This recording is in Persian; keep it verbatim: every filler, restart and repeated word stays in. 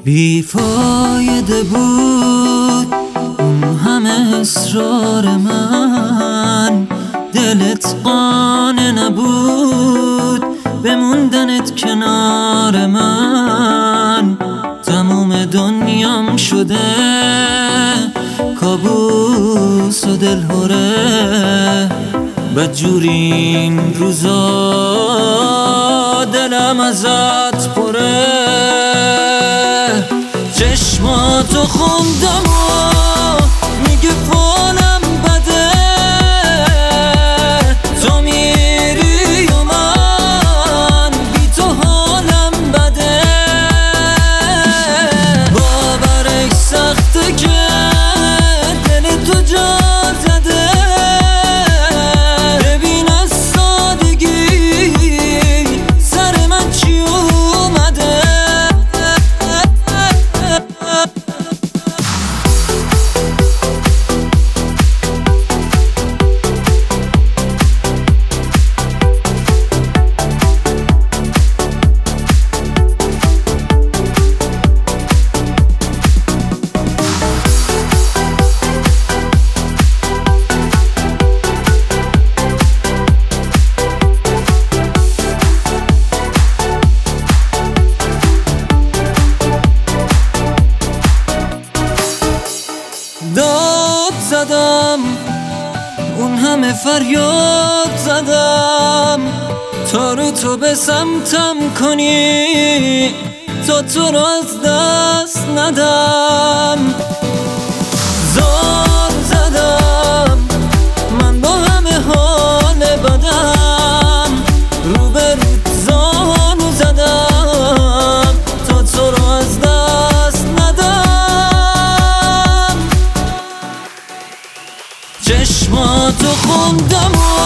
بیفایده بود اون همه اصرار من، دلت قانع نبود بموندنت کنار من. تموم دنیام شده کابوس و دلهوره، بدجورین روزا دلم ازت پره. چشماتو خوندم و میگه فالم بده، تو میری و من بی تو حالم بده. باورش سخته که دل تو جا زده، ببین از سادگی سر من چی اومده. داد زدم اون همه فریاد زدم تا رو تو به سمتم کنی، تا تو رو از دست ندم. زار زدم من با همه حال بدم، رو به رود زانو زدم تا تو رو از دست ندم. چشماتو خوندم و